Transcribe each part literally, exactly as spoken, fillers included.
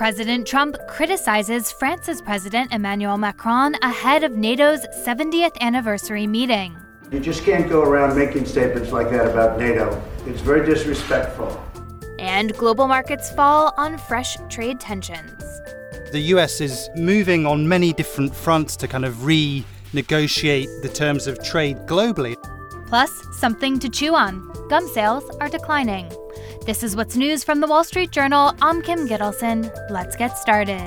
President Trump criticizes France's President Emmanuel Macron ahead of NATO's seventieth anniversary meeting. You just can't go around making statements like that about NATO. It's very disrespectful. And global markets fall on fresh trade tensions. The U S is moving on many different fronts to kind of renegotiate the terms of trade globally. Plus, something to chew on. Gum sales are declining. This is What's News from The Wall Street Journal. I'm Kim Gittleson. Let's get started.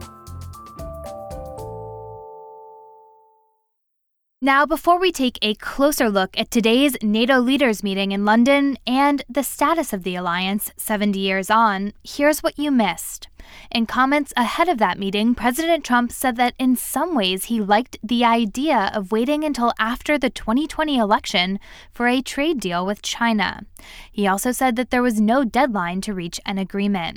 Now, before we take a closer look at today's NATO leaders meeting in London and the status of the alliance seventy years on, here's what you missed. In comments ahead of that meeting, President Trump said that in some ways he liked the idea of waiting until after the twenty twenty election for a trade deal with China. He also said that there was no deadline to reach an agreement.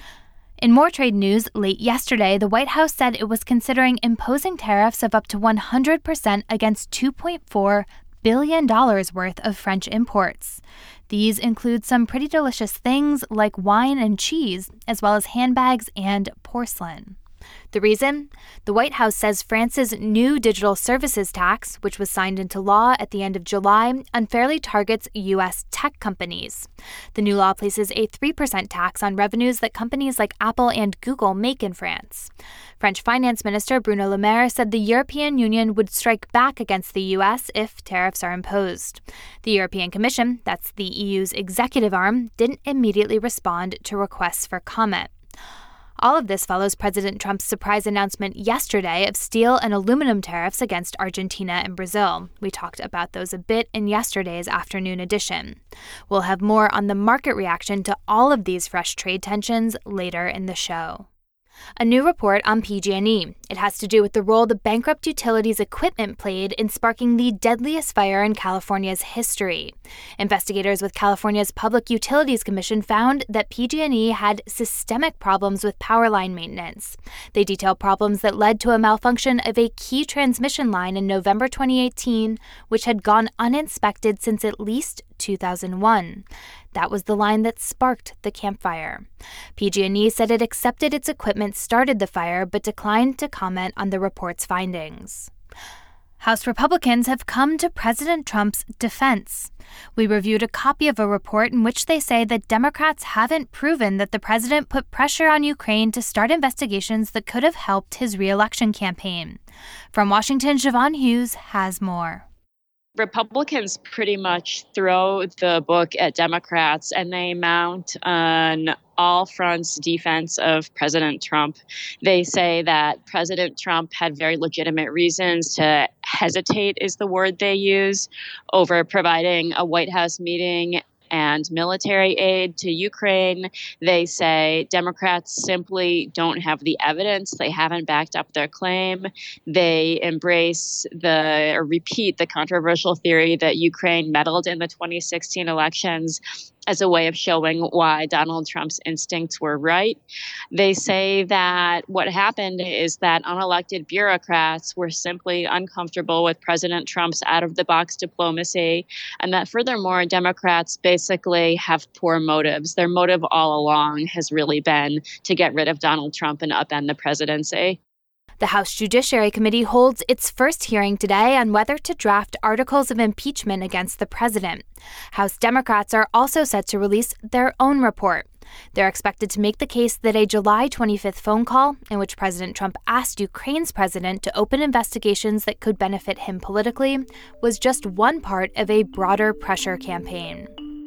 In more trade news, late yesterday, the White House said it was considering imposing tariffs of up to one hundred percent against two point four billion dollars worth of French imports. These include some pretty delicious things like wine and cheese, as well as handbags and porcelain. The reason? The White House says France's new digital services tax, which was signed into law at the end of July, unfairly targets U S tech companies. The new law places a three percent tax on revenues that companies like Apple and Google make in France. French Finance Minister Bruno Le Maire said the European Union would strike back against the U S if tariffs are imposed. The European Commission, that's the E U's executive arm, didn't immediately respond to requests for comment. All of this follows President Trump's surprise announcement yesterday of steel and aluminum tariffs against Argentina and Brazil. We talked about those a bit in yesterday's afternoon edition. We'll have more on the market reaction to all of these fresh trade tensions later in the show. A new report on P G and E. It has to do with the role the bankrupt utilities equipment played in sparking the deadliest fire in California's history. Investigators with California's Public Utilities Commission found that P G and E had systemic problems with power line maintenance. They detail problems that led to a malfunction of a key transmission line in November twenty eighteen, which had gone uninspected since at least two thousand one. That was the line that sparked the Camp Fire. P G and E said it accepted its equipment started the fire, but declined to comment on the report's findings. House Republicans have come to President Trump's defense. We reviewed a copy of a report in which they say that Democrats haven't proven that the president put pressure on Ukraine to start investigations that could have helped his re-election campaign. From Washington, Siobhan Hughes has more. Republicans pretty much throw the book at Democrats and they mount an all fronts defense of President Trump. They say that President Trump had very legitimate reasons to hesitate, is the word they use, over providing a White House meeting and military aid to Ukraine. They say Democrats simply don't have the evidence. They haven't backed up their claim. They embrace the or repeat the controversial theory that Ukraine meddled in the twenty sixteen elections as a way of showing why Donald Trump's instincts were right. They say that what happened is that unelected bureaucrats were simply uncomfortable with President Trump's out-of-the-box diplomacy, and that furthermore, Democrats basically have poor motives. Their motive all along has really been to get rid of Donald Trump and upend the presidency. The House Judiciary Committee holds its first hearing today on whether to draft articles of impeachment against the president. House Democrats are also set to release their own report. They're expected to make the case that a July twenty-fifth phone call in which President Trump asked Ukraine's president to open investigations that could benefit him politically was just one part of a broader pressure campaign.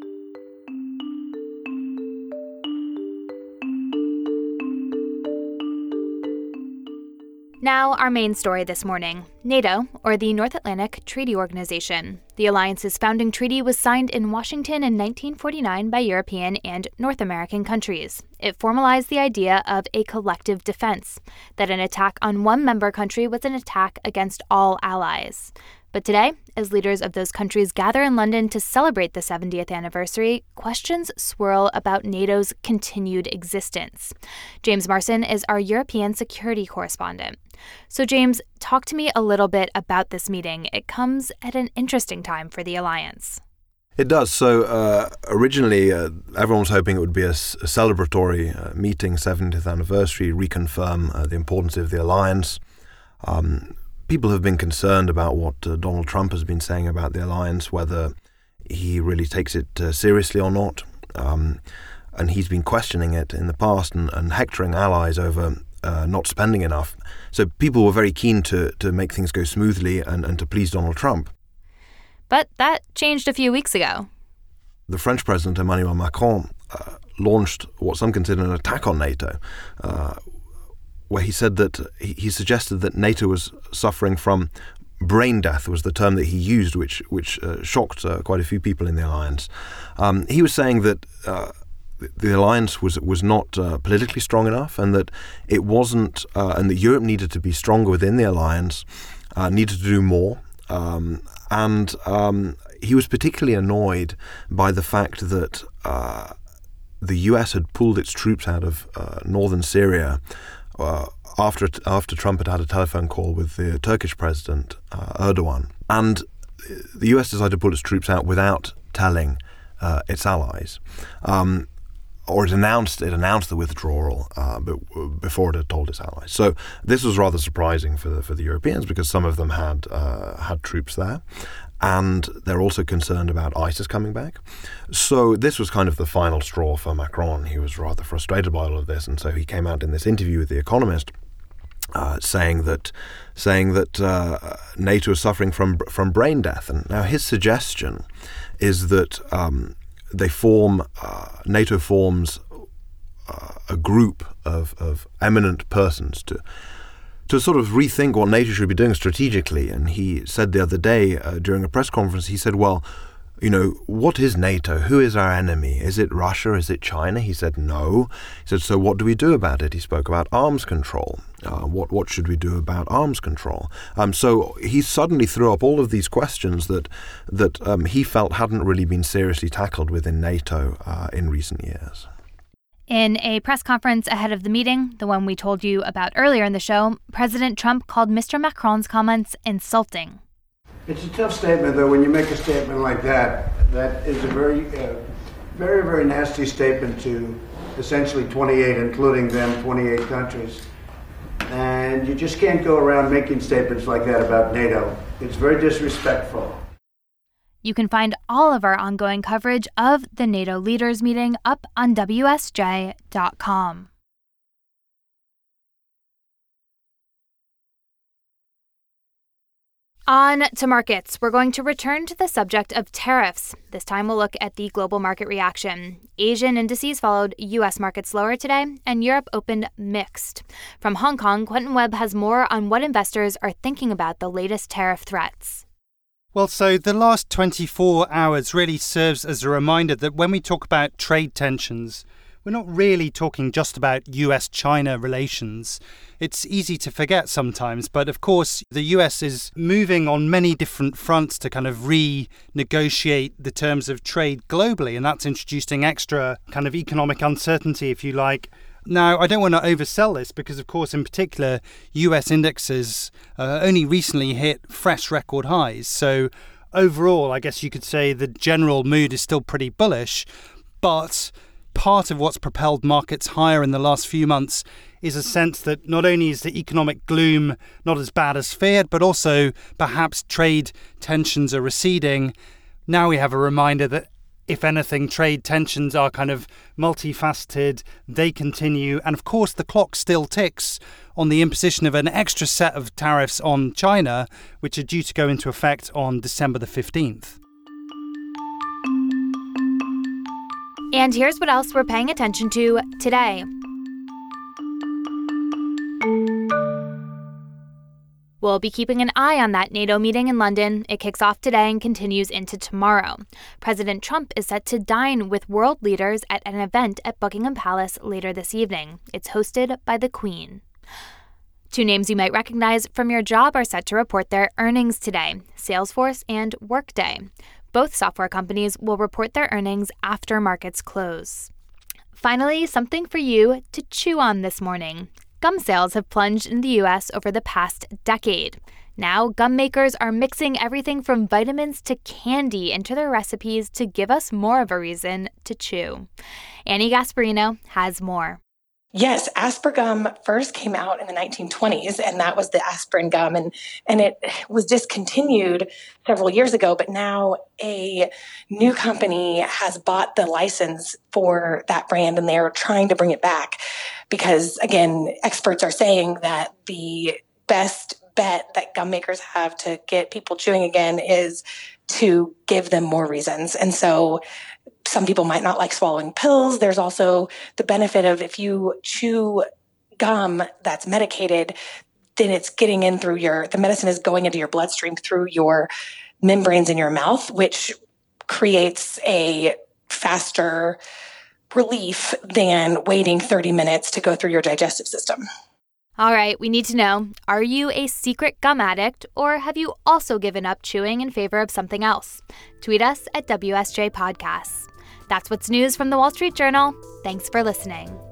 Now, our main story this morning. NATO, or the North Atlantic Treaty Organization. The alliance's founding treaty was signed in Washington in nineteen forty-nine by European and North American countries. It formalized the idea of a collective defense, that an attack on one member country was an attack against all allies. But today, as leaders of those countries gather in London to celebrate the seventieth anniversary, questions swirl about NATO's continued existence. James Marson is our European security correspondent. So James, talk to me a little bit about this meeting. It comes at an interesting time for the alliance. It does. So uh, originally, uh, everyone was hoping it would be a, a celebratory uh, meeting, seventieth anniversary, reconfirm uh, the importance of the alliance. Um, people have been concerned about what uh, Donald Trump has been saying about the alliance, whether he really takes it uh, seriously or not. Um, and he's been questioning it in the past and, and hectoring allies over uh, not spending enough. So people were very keen to, to make things go smoothly and, and to please Donald Trump. But that changed a few weeks ago. The French President Emmanuel Macron uh, launched what some consider an attack on NATO, uh, where he said that he, he suggested that NATO was suffering from brain death, was the term that he used, which which uh, shocked uh, quite a few people in the alliance. Um, he was saying that uh, the alliance was was not uh, politically strong enough, and that it wasn't, uh, and that Europe needed to be stronger within the alliance, uh, needed to do more. Um, and um, he was particularly annoyed by the fact that uh, the U S had pulled its troops out of uh, northern Syria uh, after after Trump had had a telephone call with the Turkish president, uh, Erdogan. And the U S decided to pull its troops out without telling uh, its allies. Um, or it announced it announced the withdrawal uh, but before it had told its allies. So this was rather surprising for the, for the Europeans, because some of them had uh, had troops there, and they're also concerned about ISIS coming back. So this was kind of the final straw for Macron. He was rather frustrated by all of this, and so he came out in this interview with The Economist, uh, saying that saying that uh, NATO is suffering from from brain death. And now his suggestion is that Um, They form, uh, NATO forms uh, a group of, of eminent persons to to sort of rethink what NATO should be doing strategically. And he said the other day uh, during a press conference, he said, well, you know, what is NATO? Who is our enemy? Is it Russia? Is it China? He said, no. He said, so what do we do about it? He spoke about arms control. Uh, what what should we do about arms control? Um, so he suddenly threw up all of these questions that that um, he felt hadn't really been seriously tackled within NATO uh, in recent years. In a press conference ahead of the meeting, the one we told you about earlier in the show, President Trump called Mister Macron's comments insulting. It's a tough statement, though, when you make a statement like that. That is a very, uh, very, very nasty statement to essentially twenty-eight, including them, twenty-eight countries. And you just can't go around making statements like that about NATO. It's very disrespectful. You can find all of our ongoing coverage of the NATO leaders meeting up on W S J dot com. On to markets. We're going to return to the subject of tariffs. This time we'll look at the global market reaction. Asian indices followed U S markets lower today, and Europe opened mixed. From Hong Kong, Quentin Webb has more on what investors are thinking about the latest tariff threats. Well, so the last twenty-four hours really serves as a reminder that when we talk about trade tensions, we're not really talking just about U S China relations. It's easy to forget sometimes, but of course the U S is moving on many different fronts to kind of renegotiate the terms of trade globally, and that's introducing extra kind of economic uncertainty, if you like. Now, I don't want to oversell this because, of course, in particular, U S indexes uh, only recently hit fresh record highs. So overall, I guess you could say the general mood is still pretty bullish, but part of what's propelled markets higher in the last few months is a sense that not only is the economic gloom not as bad as feared, but also perhaps trade tensions are receding. Now we have a reminder that, if anything, trade tensions are kind of multifaceted, they continue, and of course the clock still ticks on the imposition of an extra set of tariffs on China, which are due to go into effect on December the fifteenth. And here's what else we're paying attention to today. We'll be keeping an eye on that NATO meeting in London. It kicks off today and continues into tomorrow. President Trump is set to dine with world leaders at an event at Buckingham Palace later this evening. It's hosted by the Queen. Two names you might recognize from your job are set to report their earnings today: Salesforce and Workday. Both software companies will report their earnings after markets close. Finally, something for you to chew on this morning. Gum sales have plunged in the U S over the past decade. Now, gum makers are mixing everything from vitamins to candy into their recipes to give us more of a reason to chew. Annie Gasparino has more. Yes, Aspargum first came out in the nineteen twenties, and that was the aspirin gum, and, and it was discontinued several years ago, but now a new company has bought the license for that brand, and they're trying to bring it back because, again, experts are saying that the best bet that gum makers have to get people chewing again is to give them more reasons. And so some people might not like swallowing pills. There's also the benefit of if you chew gum that's medicated, then it's getting in through your, the medicine is going into your bloodstream through your membranes in your mouth, which creates a faster relief than waiting thirty minutes to go through your digestive system. All right, we need to know, are you a secret gum addict, or have you also given up chewing in favor of something else? Tweet us at W S J Podcasts. That's what's news from the Wall Street Journal. Thanks for listening.